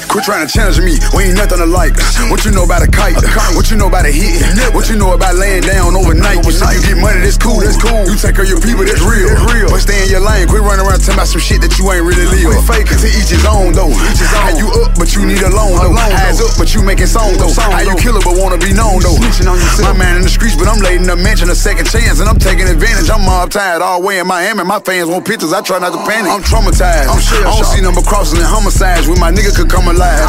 Quit trying to challenge me, we ain't nothing alike. What you know about a kite? What you know about a hit? What you know about laying down overnight? You say you get money, that's cool. You take care of your people, that's real. But stay in your lane, quit running around talking about some shit that you ain't really live. Fake to each his own though. How you up, but you need a loan though. Eyes up, but you making songs though. How you kill her, but wanna be known though. My man in the streets, but I'm late in the mansion, a second chance, and I'm taking advantage. I'm mob tired all the way in Miami. My fans want pictures, I try not to panic. I'm traumatized. I don't see number crossing and homicides. When my nigga could come alive.